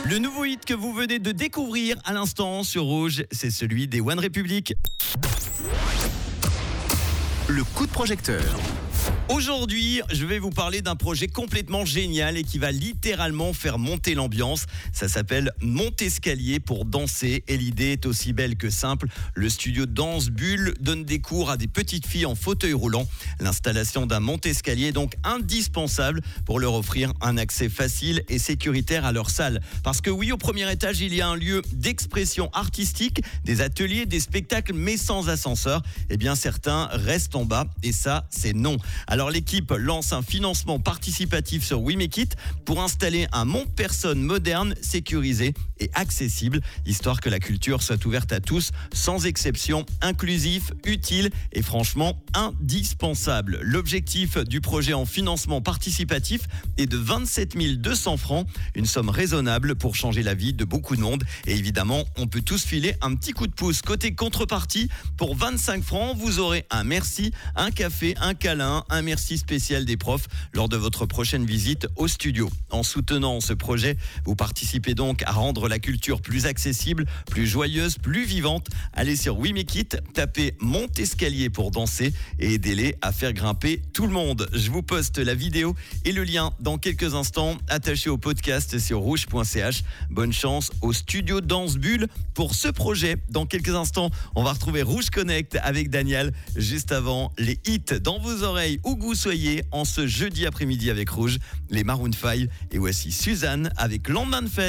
Le nouveau hit que vous venez de découvrir à l'instant sur Rouge, c'est celui des One Republic. Le coup de projecteur. Aujourd'hui, je vais vous parler d'un projet complètement génial et qui va littéralement faire monter l'ambiance. Ça s'appelle Montescalier pour danser et l'idée est aussi belle que simple. Le studio Danse Bulle donne des cours à des petites filles en fauteuil roulant. L'installation d'un Montescalier est donc indispensable pour leur offrir un accès facile et sécuritaire à leur salle. Parce que oui, au premier étage, il y a un lieu d'expression artistique, des ateliers, des spectacles, mais sans ascenseur. Eh bien, certains restent en bas et ça, c'est non. Alors l'équipe lance un financement participatif sur We Make It pour installer un monte-personne moderne, sécurisé et accessible, histoire que la culture soit ouverte à tous, sans exception, inclusif, utile et franchement indispensable. L'objectif du projet en financement participatif est de 27 200 francs, une somme raisonnable pour changer la vie de beaucoup de monde. Et évidemment, on peut tous filer un petit coup de pouce. Côté contrepartie, pour 25 francs, vous aurez un merci, un café, un câlin, un merci spécial des profs lors de votre prochaine visite au studio. En soutenant ce projet, vous participez donc à rendre la culture plus accessible, plus joyeuse, plus vivante. Allez sur We Make It, tapez Montescalier pour danser et aidez-les à faire grimper tout le monde. Je vous poste la vidéo et le lien dans quelques instants attaché au podcast sur rouge.ch. Bonne chance au studio Danse Bulle pour ce projet. Dans quelques instants, on va retrouver Rouge Connect avec Daniel. Juste avant, les hits dans vos oreilles où que vous soyez en ce jeudi après-midi avec Rouge, les Maroon 5 et voici Suzanne avec Lendemain de fête.